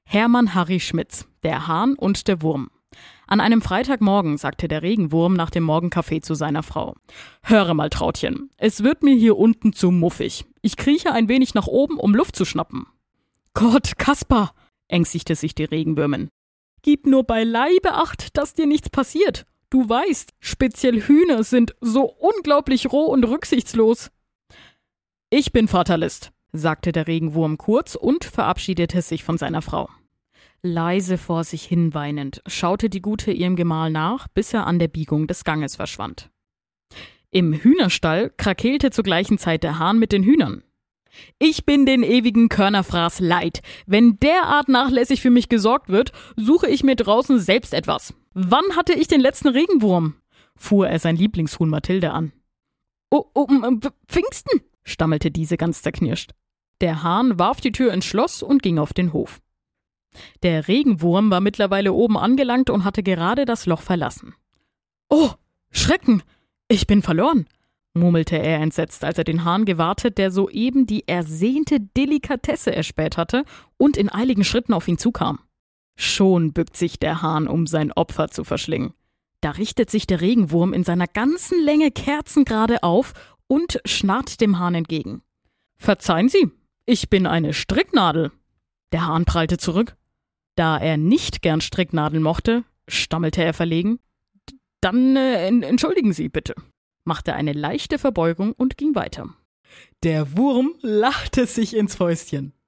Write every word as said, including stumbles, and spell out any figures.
Hermann Harry Schmitz, der Hahn und der Wurm. An einem Freitagmorgen sagte der Regenwurm nach dem Morgenkaffee zu seiner Frau: »Höre mal, Trautchen, es wird mir hier unten zu muffig. Ich krieche ein wenig nach oben, um Luft zu schnappen.« »Gott, Kaspar«, ängstigte sich die Regenwürmin, »gib nur beileibe Acht, dass dir nichts passiert. Du weißt, speziell Hühner sind so unglaublich roh und rücksichtslos.« »Ich bin Fatalist«, sagte der Regenwurm kurz und verabschiedete sich von seiner Frau. Leise vor sich hin weinend schaute die Gute ihrem Gemahl nach, bis er an der Biegung des Ganges verschwand. Im Hühnerstall krakeelte zur gleichen Zeit der Hahn mit den Hühnern. »Ich bin den ewigen Körnerfraß leid. Wenn derart nachlässig für mich gesorgt wird, suche ich mir draußen selbst etwas. Wann hatte ich den letzten Regenwurm?« fuhr er sein Lieblingshuhn Mathilde an. »Oh, oh, Pfingsten«, stammelte diese ganz zerknirscht. Der Hahn warf die Tür ins Schloss und ging auf den Hof. Der Regenwurm war mittlerweile oben angelangt und hatte gerade das Loch verlassen. »Oh, Schrecken! Ich bin verloren«, murmelte er entsetzt, als er den Hahn gewahrte, der soeben die ersehnte Delikatesse erspäht hatte und in eiligen Schritten auf ihn zukam. Schon bückt sich der Hahn, um sein Opfer zu verschlingen. Da richtet sich der Regenwurm in seiner ganzen Länge kerzengerade auf und schnarrt dem Hahn entgegen. »Verzeihen Sie, ich bin eine Stricknadel.« Der Hahn prallte zurück. Da er nicht gern Stricknadeln mochte, stammelte er verlegen. »Dann äh, entschuldigen Sie bitte«, machte eine leichte Verbeugung und ging weiter. Der Wurm lachte sich ins Fäustchen.